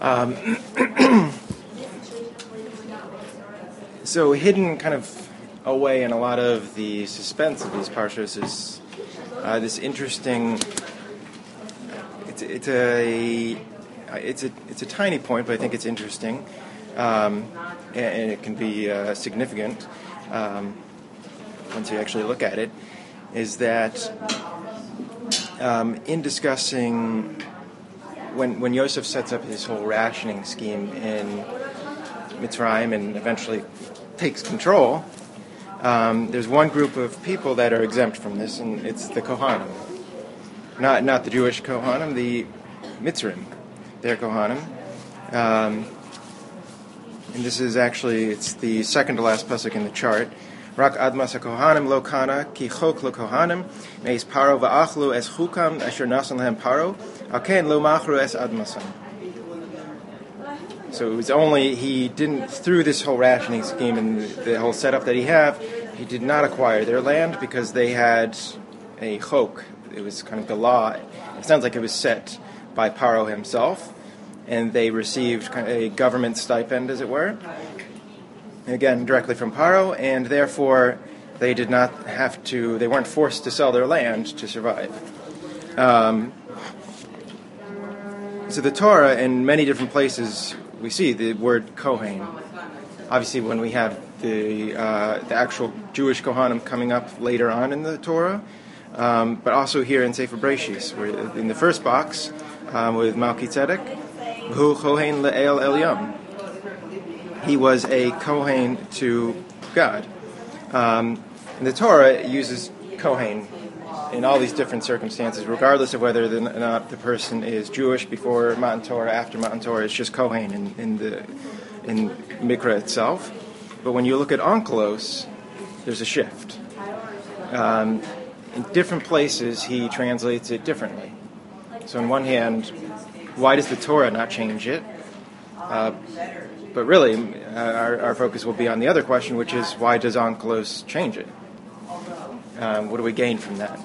So hidden kind of away in a lot of the suspense of these parshas is this interesting. It's a tiny point, but I think it's interesting, and it can be significant once you actually look at it. Is that in discussing when Yosef sets up his whole rationing scheme in Mitzrayim and eventually takes control, there's one group of people that are exempt from this, and it's the Kohanim. Not the Jewish Kohanim, the Mitzrim. They're Kohanim. And this is actually, it's the second to last pasuk in the chart. Rak admas ha-kohanim lo kana ki chok lo kohanim meis paro va'achlu es chukam asher nasan lehem paro alken lo machru es admasam. So it was only, he didn't, through this whole rationing scheme and the whole setup that he did not acquire their land because they had a chok. It was kind of the law. It sounds like it was set by Paro himself, and they received kind of a government stipend, as it were. Again, directly from Paro, and therefore they did not have to, they weren't forced to sell their land to survive. So the Torah, in many different places, we see the word Kohen. Obviously, when we have the actual Jewish Kohanim coming up later on in the Torah, but also here in Sefer Breshis, where in the first box with Melchizedek, Hu Kohen le'el Elyon. He was a Kohen to God. And the Torah uses Kohen in all these different circumstances, regardless of whether or not the person is Jewish before Matan Torah, after Matan Torah. It's just Kohen in Mikra itself. But when you look at Onkelos, there's a shift. In different places, he translates it differently. So on one hand, why does the Torah not change it? But really, our focus will be on the other question, which is why does Onkelos change it? What do we gain from that?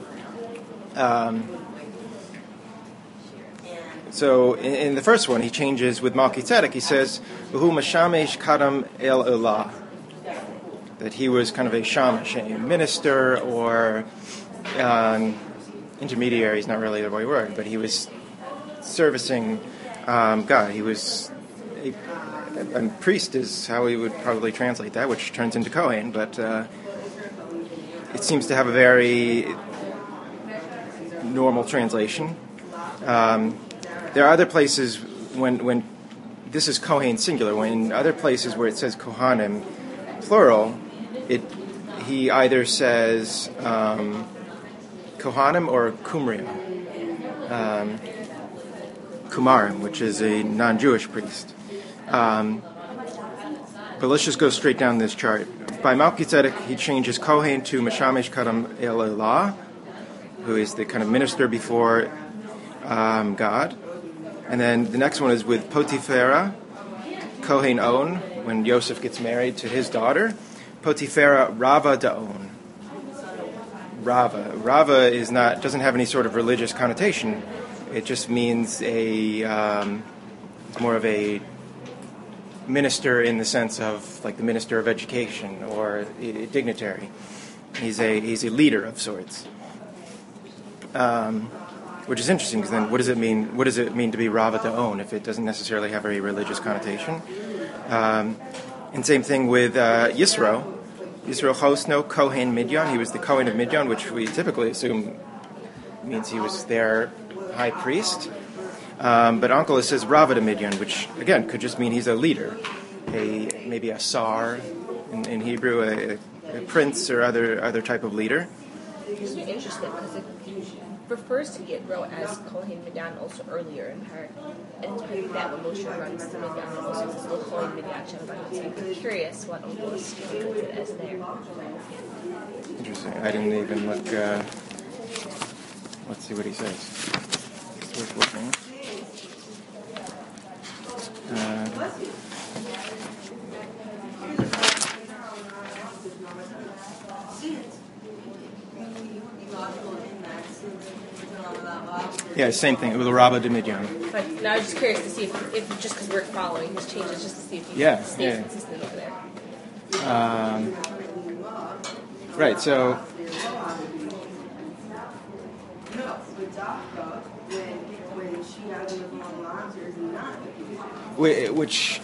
So in the first one, he changes with Melchizedek. He says, "V'hu mashamesh kadam el elah," that he was kind of a shamash, a minister or intermediary. Is not really the right word, but he was servicing God. He was a priest, is how we would probably translate that, which turns into Kohen, but it seems to have a very normal translation. There are other places when this is Kohen singular, when other places where it says Kohanim plural, he either says Kohanim or Kumrim, Kumarim, which is a non-Jewish priest. But let's just go straight down this chart. By Melchizedek, he changes Kohen to Mashamesh Kadam El Elah, who is the kind of minister before God. And then the next one is with Potiphera, Kohen On, when Yosef gets married to his daughter. Potiphera Rava Da'on. Rava is doesn't have any sort of religious connotation. It just means it's more of a minister in the sense of like the minister of education or a dignitary. He's a leader of sorts. Which is interesting, because then what does it mean? What does it mean to be Rava Da'on if it doesn't necessarily have a religious connotation? And same thing with Yisro. Yisro Chosno, Kohen Midyan. He was the Kohen of Midyan, which we typically assume means he was their high priest. But Onkelos says Rava de Midyan, which again could just mean he's a leader, maybe a sar in Hebrew, a prince or other type of leader. It's interesting because it refers to Yitro as Kohen Midian also earlier in her, and it's part of that when Moshe runs to Midian, it also says Kohen Midian Shabbat. So I'm curious what Onkelos translates it as there. Interesting. I didn't even look. Let's see what he says. It's worth looking. Yeah, same thing. With the Rabba de Midian. But now I'm just curious to see if just because we're following his changes, just to see if he stays consistent over there. Right, so which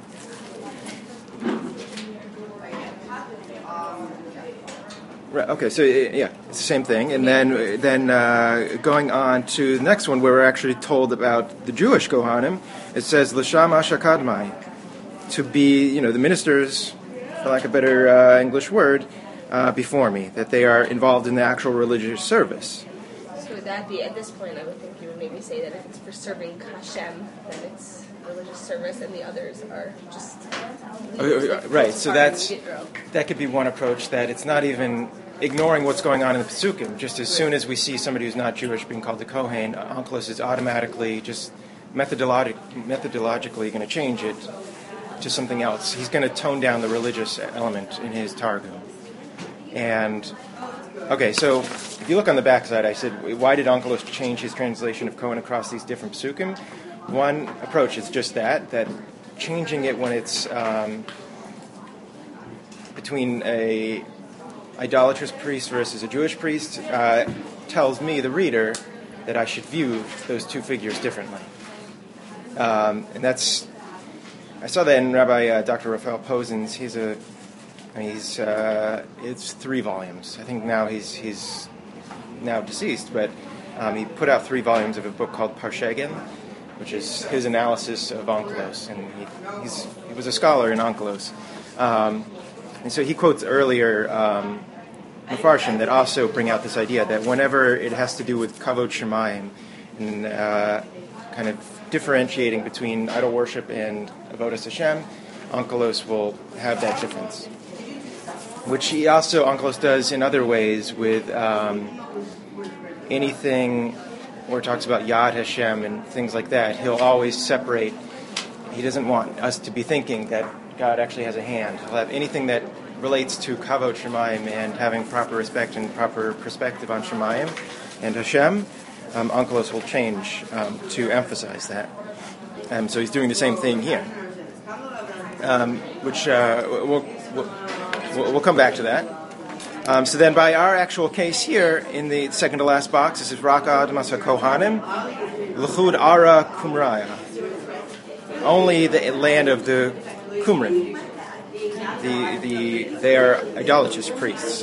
right, okay, so yeah, it's the same thing, and then going on to the next one, where we're actually told about the Jewish Kohanim. It says l'sham ashakadmai, to be, the ministers, for lack of a better English word, before me, that they are involved in the actual religious service. So would that be, at this point, I would think you would maybe say that if it's for serving Hashem, then it's religious service, and the others are just right. So that could be one approach, that it's not even ignoring what's going on in the Pesukim. Just as soon as we see somebody who's not Jewish being called a Kohen, Onkelos is automatically just methodologically going to change it to something else. He's going to tone down the religious element in his Targum. And okay, so if you look on the backside, I said, why did Onkelos change his translation of Kohen across these different Pesukim? One approach is just that changing it when it's between a idolatrous priest versus a Jewish priest tells me, the reader, that I should view those two figures differently. And that's, I saw that in Rabbi Dr. Raphael Posen's. It's 3 volumes. I think now he's now deceased, but he put out 3 volumes of a book called Parshegan, which is his analysis of Onkelos, and he was a scholar in Onkelos. And so he quotes earlier Mefarshim that also bring out this idea that whenever it has to do with Kavod Shemayim, and kind of differentiating between idol worship and Avodas Hashem, Onkelos will have that difference. Which Onkelos does in other ways with anything where it talks about Yad Hashem and things like that. He'll always separate. He doesn't want us to be thinking that God actually has a hand. He'll have anything that relates to Kavod Shemayim and having proper respect and proper perspective on Shemayim and Hashem. Onkelos will change to emphasize that. So he's doing the same thing here, which we'll come back to that. So then by our actual case here, in the second to last box, this is Rak Admas HaKohanim, L'chud Ara Kumraya. Only the land of the Qumran. They are idolatrous priests.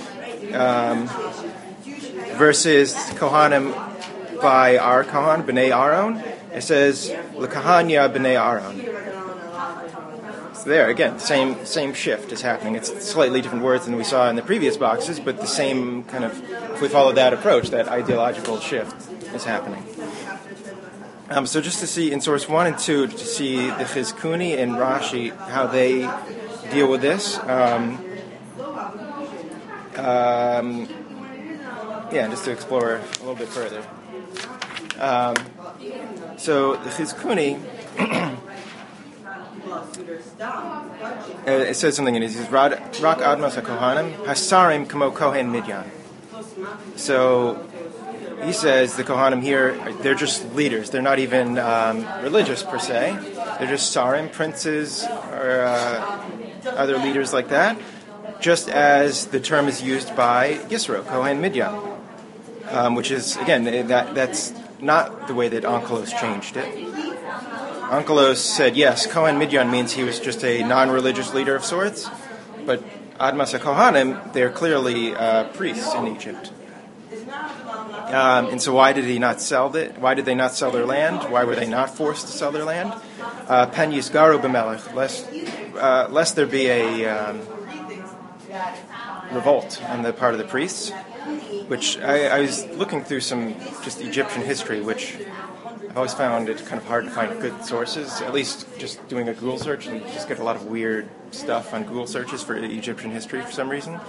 Versus Kohanim by our Kohan, B'nai Aaron, it says L'kahanya B'nai Aaron. So there, again, same shift is happening. It's slightly different words than we saw in the previous boxes, but the same kind of, if we follow that approach, that ideological shift is happening. So just to see in source 1 and 2, to see the Chizkuni and Rashi, how they deal with this. Just to explore a little bit further. So the Chizkuni, it says something in it. It says, Rak Admas HaKohanim, Hasarim Kamo Kohen Midyan. So he says the Kohanim here, they're just leaders. They're not even religious per se. They're just Sarim, princes, or other leaders like that, just as the term is used by Yisro, Kohen Midyan. Which is, again, that's not the way that Onkelos changed it. Onkelos said, yes, Kohen Midyan means he was just a non-religious leader of sorts, but Admas HaKohanim, they're clearly priests in Egypt. And so why did they not sell their land? Why were they not forced to sell their land? Pen Yisgaru B'melech, lest there be a revolt on the part of the priests. Which I was looking through some just Egyptian history, which I've always found it kind of hard to find good sources. At least just doing a Google search, and you just get a lot of weird stuff on Google searches for Egyptian history for some reason.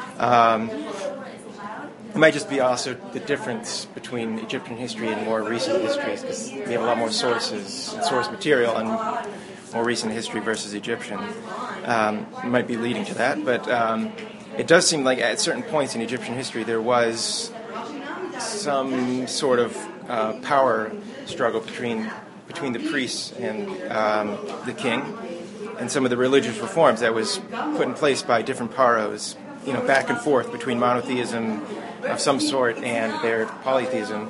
It might just be also the difference between Egyptian history and more recent histories, because we have a lot more sources and source material on more recent history versus Egyptian. It might be leading to that, but it does seem like at certain points in Egyptian history there was some sort of power struggle between the priests and the king, and some of the religious reforms that was put in place by different paros, back and forth between monotheism of some sort and their polytheism,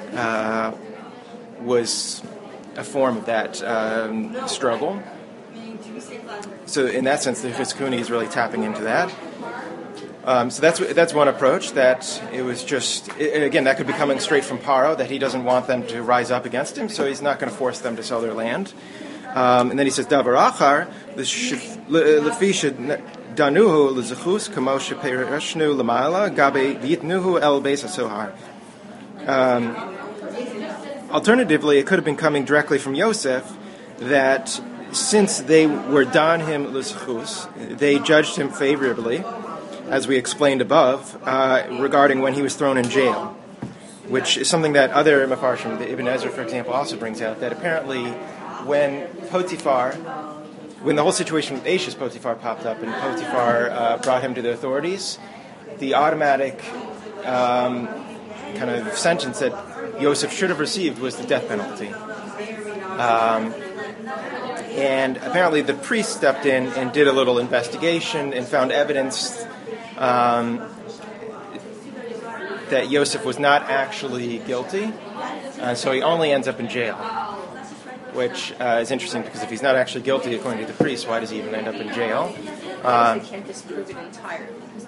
was a form of that struggle. So in that sense, the Chizkuni is really tapping into that. So that's one approach, that it was just, again, that could be coming straight from Paro, that he doesn't want them to rise up against him, so he's not going to force them to sell their land. And then he says, Davar Achar, Lefi danuhu lezechus kamo shepereshnu lamala gabe yitnuhu el beis hasohar. Alternatively, it could have been coming directly from Yosef, that since they were dan him lezechus, they judged him favorably, as we explained above, regarding when he was thrown in jail, which is something that other Mefarshim, the Ibn Ezra, for example, also brings out, that apparently when the whole situation with Ashes Potiphar popped up and Potiphar brought him to the authorities, the automatic kind of sentence that Yosef should have received was the death penalty. And apparently the priest stepped in and did a little investigation and found evidence that Yosef was not actually guilty, so he only ends up in jail, which is interesting, because if he's not actually guilty according to the priest, why does he even end up in jail? They can't disprove it entirely.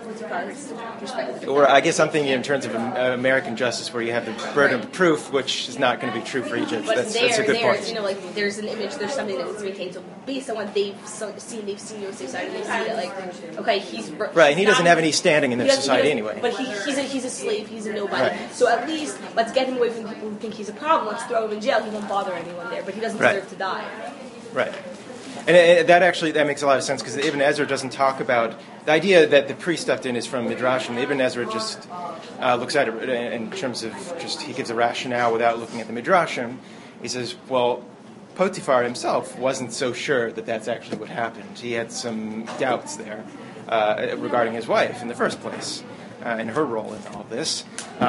Or I guess I'm thinking in terms of American justice, where you have the burden of proof, which is not going to be true for Egypt. But that's a good point. There's an image, there's something that needs to be maintained. So based on what they've seen Yosef's side, and they see that, okay, he's right, and he doesn't have any standing in their society anyway. But he's a slave, he's a nobody. Right. So at least let's get him away from people who think he's a problem. Let's throw him in jail. He won't bother anyone there, but he doesn't deserve to die. Right. And that makes a lot of sense, because Ibn Ezra doesn't talk about the idea that the priest stepped in is from Midrashim. Ibn Ezra just looks at it in terms of he gives a rationale without looking at the Midrashim. He says, well, Potiphar himself wasn't so sure that that's actually what happened. He had some doubts there regarding his wife in the first place and her role in all this.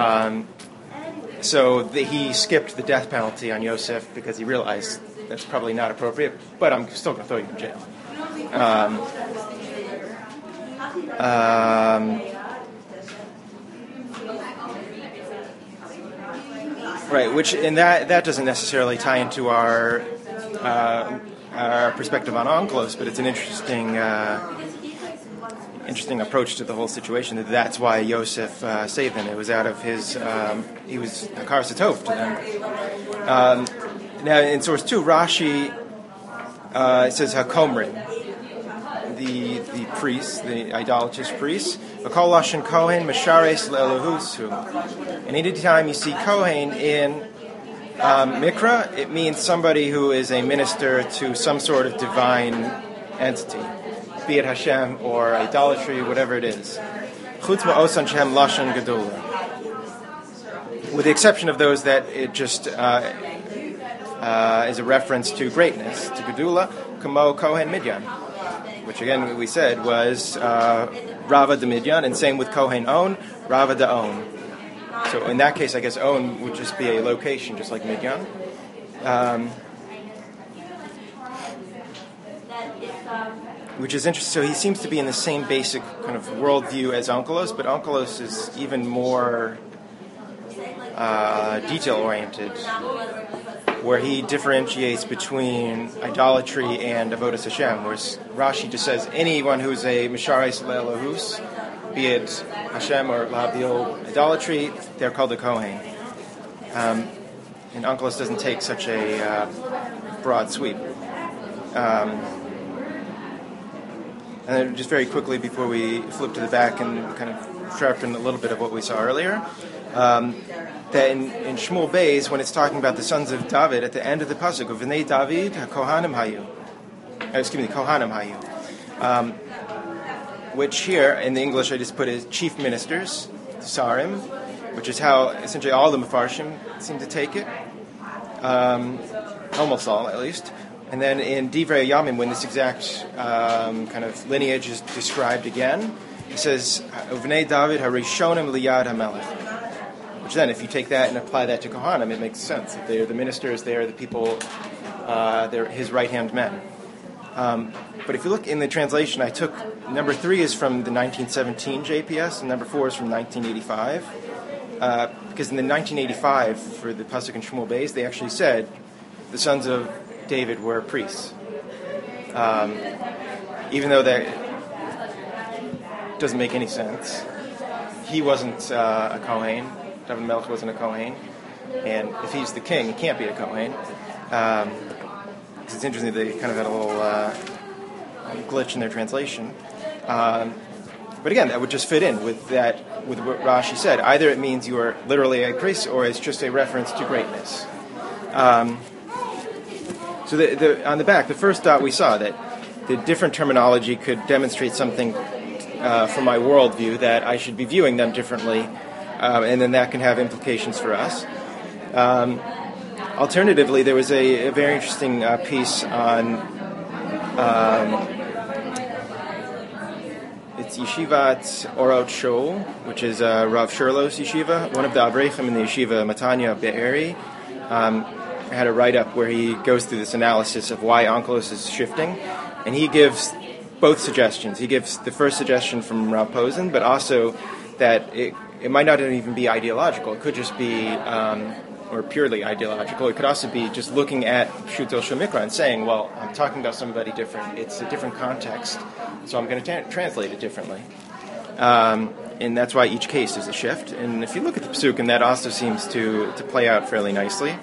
So he skipped the death penalty on Yosef because he realized that's probably not appropriate, but I'm still going to throw you in jail. Right, and that doesn't necessarily tie into our perspective on Onkelos, but it's an interesting approach to the whole situation. That's why Yosef saved them. It was out of his he was Hakar Satov to them. Now, in source 2, Rashi it says Hakomrim, the priest, the idolatrous priest. V'kol lashon Kohen mishares le'elohusu. And any time you see Kohen in Mikra, it means somebody who is a minister to some sort of divine entity, be it Hashem or idolatry, whatever it is. Chutz ma'osan shehem lashon gedula. With the exception of those that it just is a reference to greatness, to Gedula, Kamo Kohen Midyan, which again we said was Rava de Midyan, and same with Kohen On, Rava de On. So in that case, I guess On would just be a location, just like Midyan. Which is interesting. So he seems to be in the same basic kind of worldview as Onkelos, but Onkelos is even more detail-oriented, where he differentiates between idolatry and avodas Hashem, whereas Rashi just says anyone who's a mishares le'elohus, be it Hashem or Lahavdil idolatry, they're called a Kohen. And Onkelos doesn't take such a broad sweep. And then just very quickly before we flip to the back and kind of sharpen a little bit of what we saw earlier, that in Shmuel Beis, when it's talking about the sons of David, at the end of the pasuk of V'nei David Kohanim Hayu, Kohanim Hayu, which here in the English I just put as chief ministers, Sarim, which is how essentially all the Mefarshim seem to take it, almost all at least. And then in Divrei Yamim, when this exact kind of lineage is described again, it says, Uvnei David harishonim liyad hamelech. Which then, if you take that and apply that to Kohanim, it makes sense. They're the ministers, they're the people, they're his right-hand men. But if you look in the translation, I took number 3 is from the 1917 JPS, and number 4 is from 1985. Because in the 1985, for the Pasuk in Shmuel Beis, they actually said the sons of David were priests. Even though that doesn't make any sense. He wasn't a Kohen. David Melech wasn't a Kohen. And if he's the king, he can't be a Kohen. It's interesting they kind of had a little glitch in their translation. But again, that would just fit in with what Rashi said. Either it means you are literally a priest, or it's just a reference to greatness. So on the back, the first dot we saw that the different terminology could demonstrate something from my worldview, that I should be viewing them differently, and then that can have implications for us. Alternatively, there was a very interesting piece on it's Yeshivat Orot Shol, which is Rav Shurlo's yeshiva, one of the Avrechim in the yeshiva Matanya Be'eri. Had a write-up where he goes through this analysis of why Onkelos is shifting, and he gives both suggestions. He gives the first suggestion from Rav Posen, but also that it might not even be ideological. It could just be, or purely ideological. It could also be just looking at Pshuto Shel Mikra and saying, well, I'm talking about somebody different. It's a different context, so I'm going to translate it differently. And that's why each case is a shift. And if you look at the Pesukim, that also seems to play out fairly nicely.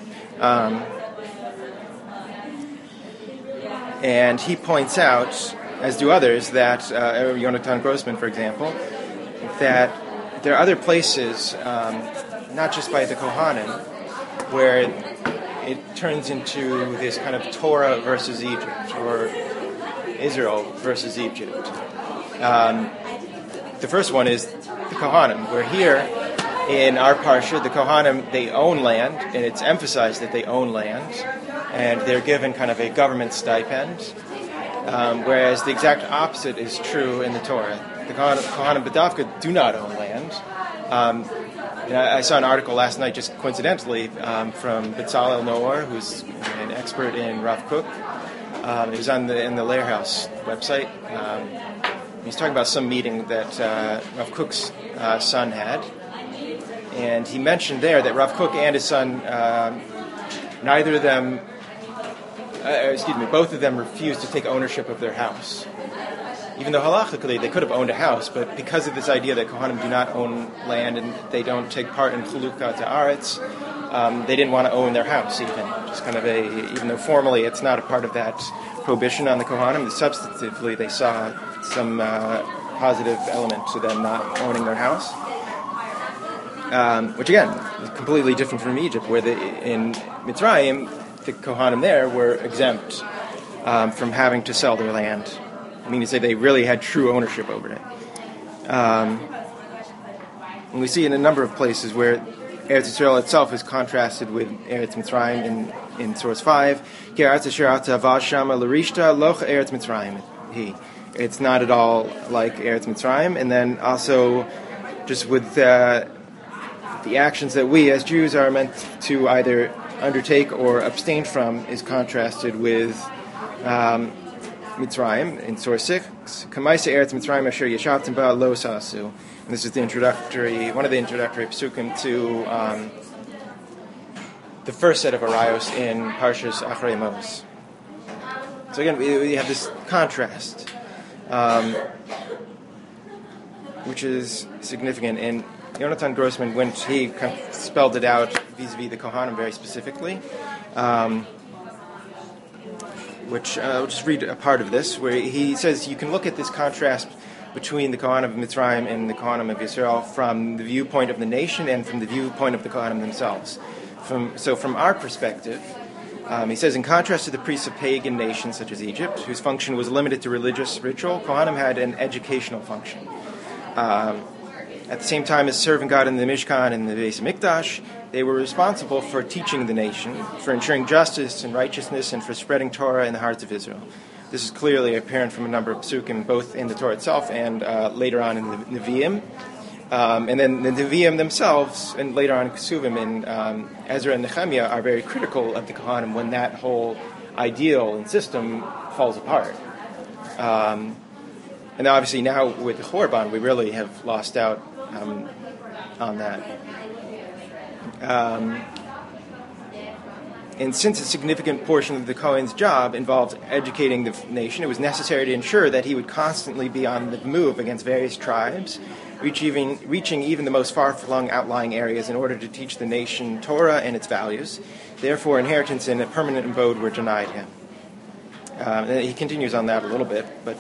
And he points out, as do others, that Yonatan Grossman, for example, that there are other places, not just by the Kohanim, where it turns into this kind of Torah versus Egypt, or Israel versus Egypt. The first one is the Kohanim, where here in our parsha, the Kohanim, they own land, and it's emphasized that they own land, and they're given kind of a government stipend, whereas the exact opposite is true in the Torah. The Kohanim B'davka do not own land. I saw an article last night, just coincidentally, from Bezalel Noor, who's an expert in Rav Kook. It was in the Lehr House website. He's talking about some meeting that Rav Kook's son had. And he mentioned there that Rav Kook and his son, both of them refused to take ownership of their house. Even though halachically they could have owned a house, but because of this idea that Kohanim do not own land and they don't take part in Chulukah Ta'aretz, they didn't want to own their house even. Just kind of even though formally it's not a part of that prohibition on the Kohanim, substantively they saw some positive element to them not owning their house. Which again is completely different from Egypt, where in Mitzrayim the Kohanim there were exempt from having to sell their land. I mean to say they really had true ownership over it. And we see in a number of places where Eretz Yisrael itself is contrasted with Eretz Mitzrayim in source 5. It's not at all like Eretz Mitzrayim. And then also just with the actions that we as Jews are meant to either undertake or abstain from is contrasted with Mitzrayim in source 6. Kamaisa Eretz Mitzrayim asher yeshavtim ba lo sasu. And this is one of the introductory psukim to the first set of arayos in Parshas Achrei Mos. So again, we have this contrast, which is significant. And Yonatan Grossman, when he kind of spelled it out vis-a-vis the Kohanim very specifically, which I'll just read a part of this, where he says you can look at this contrast between the Kohanim of Mitzrayim and the Kohanim of Yisrael from the viewpoint of the nation and from the viewpoint of the Kohanim themselves. From our perspective, he says, in contrast to the priests of pagan nations such as Egypt, whose function was limited to religious ritual, Kohanim had an educational function. At the same time as serving God in the Mishkan and the Beis Mikdash, they were responsible for teaching the nation, for ensuring justice and righteousness, and for spreading Torah in the hearts of Israel. This is clearly apparent from a number of psukim, both in the Torah itself and later on in the Nevi'im. And then the Nevi'im themselves, and later on Kesuvim and Ezra and Nehemiah, are very critical of the Kohanim when that whole ideal and system falls apart. And obviously now with the Chorban, we really have lost out on that. And since a significant portion of the Kohen's job involved educating the nation, it was necessary to ensure that he would constantly be on the move against various tribes, reaching even the most far-flung outlying areas in order to teach the nation Torah and its values. Therefore, inheritance and a permanent abode were denied him. And he continues on that a little bit, but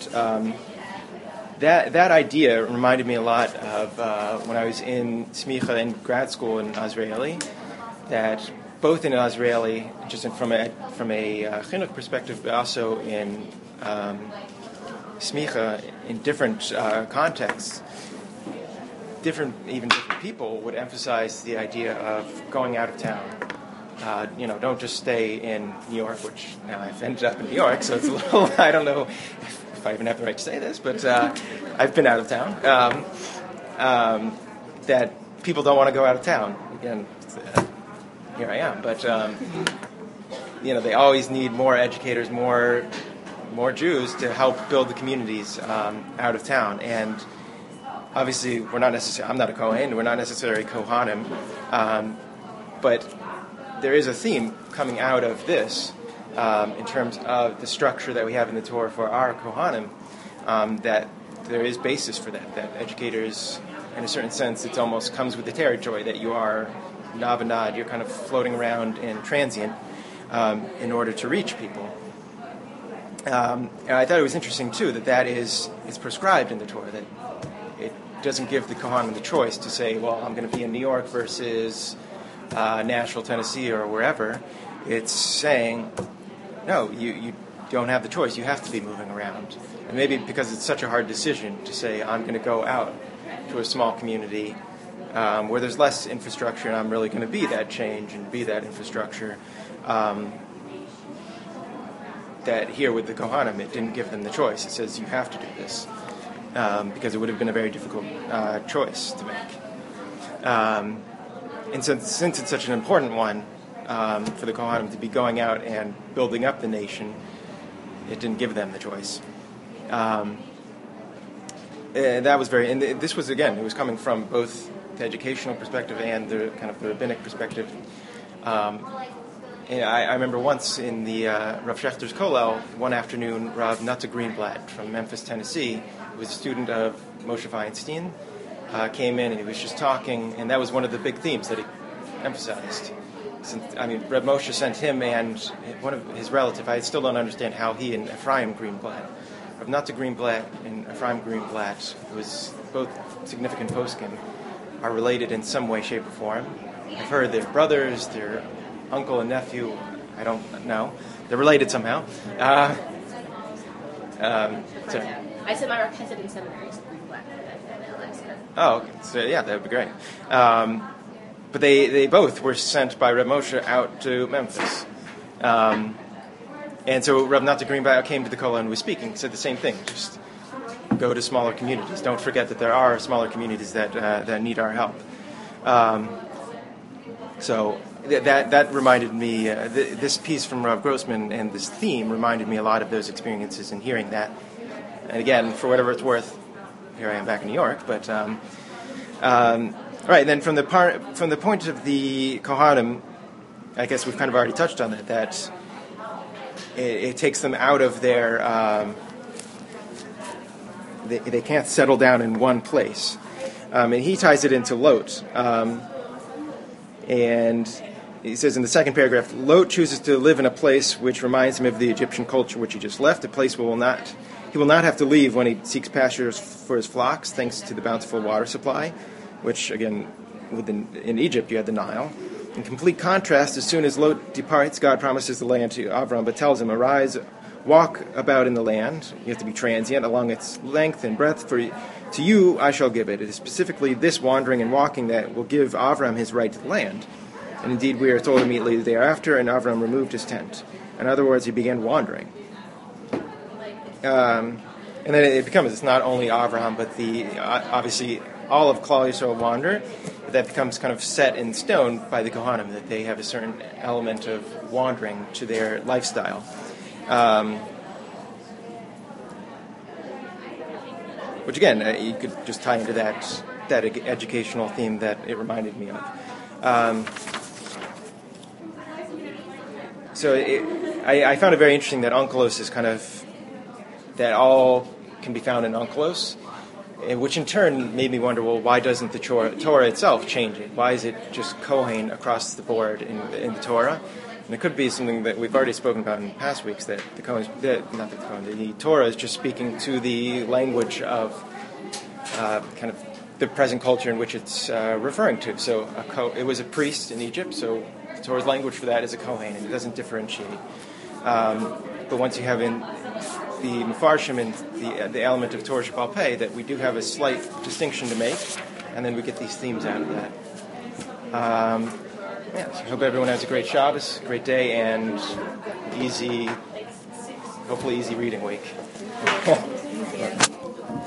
that idea reminded me a lot of when I was in Smicha in grad school in Azrieli, that both in Azrieli, just from a chinuch perspective, but also in Smicha, in different contexts, different people would emphasize the idea of going out of town. Don't just stay in New York, which now I've ended up in New York, so it's a little, I don't know if I even have the right to say this, but I've been out of town. That people don't want to go out of town. Again, here I am, but they always need more educators, more Jews to help build the communities out of town. And obviously, I'm not a Kohen, we're not necessarily Kohanim, but there is a theme coming out of this in terms of the structure that we have in the Torah for our Kohanim, that there is basis for that educators, in a certain sense, it almost comes with the territory that you are nav and nod, you're kind of floating around and transient in order to reach people. And I thought it was interesting, too, that is prescribed in the Torah, that it doesn't give the Kohanim the choice to say, well, I'm going to be in New York versus Nashville, Tennessee, or wherever. It's saying, no, you don't have the choice. You have to be moving around. And maybe because it's such a hard decision to say, I'm going to go out to a small community where there's less infrastructure, and I'm really going to be that change and be that infrastructure. That here with the Kohanim, it didn't give them the choice. It says you have to do this because it would have been a very difficult choice to make. And since it's such an important one for the Kohanim to be going out and building up the nation, it didn't give them the choice. And that was and this was, again, it was coming from both the educational perspective and the kind of the rabbinic perspective. And I remember once in the Rav Schechter's Kollel, one afternoon, Rav Nata Greenblatt from Memphis, Tennessee, who was a student of Moshe Feinstein, came in and he was just talking, and that was one of the big themes that he emphasized. Reb Moshe sent him and one of his relatives. I still don't understand how he and Ephraim Greenblatt, Rav Nata Greenblatt and Ephraim Greenblatt, who was both significant poskim, are related in some way, shape, or form. I've heard they're brothers, they're uncle and nephew. I don't know. They're related somehow. I said my represented in seminaries. Oh, okay. So yeah, that would be great. But they both were sent by Reb Moshe out to Memphis. And so Reb Nata Greenblatt came to the Kollel and was speaking, said the same thing. Just go to smaller communities. Don't forget that there are smaller communities that need our help. So that reminded me, this piece from Rav Grossman and this theme reminded me a lot of those experiences and hearing that. And again, for whatever it's worth, here I am back in New York. But right, then from the point of the Kohanim, I guess we've kind of already touched on that it takes them out of their, they can't settle down in one place. And he ties it into Lot. And he says in the second paragraph, Lot chooses to live in a place which reminds him of the Egyptian culture which he just left, a place he will not have to leave when he seeks pastures for his flocks, thanks to the bountiful water supply, which, again, in Egypt you had the Nile. In complete contrast, as soon as Lot departs, God promises the land to Avram, but tells him, arise, walk about in the land. You have to be transient along its length and breadth, for to you I shall give it. It is specifically this wandering and walking that will give Avram his right to the land. And indeed, we are told immediately thereafter, and Avram removed his tent. In other words, he began wandering. And then it becomes, it's not only Avraham, but obviously all of Klal Yisrael wander, that becomes kind of set in stone by the Kohanim, that they have a certain element of wandering to their lifestyle. Which again, you could just tie into that educational theme that it reminded me of. I found it very interesting that Onkelos is kind of, that all can be found in Onkelos, which in turn made me wonder, well, why doesn't the Torah itself change it? Why is it just Kohen across the board in the Torah? And it could be something that we've already spoken about in past weeks, that the Torah is just speaking to the language of kind of the present culture in which it's referring to. So it was a priest in Egypt, so the Torah's language for that is a Kohen, and it doesn't differentiate. But once you have in the Mefarshim and the element of Torah Sheba'al Peh, that we do have a slight distinction to make, and then we get these themes out of that. So I hope everyone has a great Shabbos, great day, and hopefully easy reading week.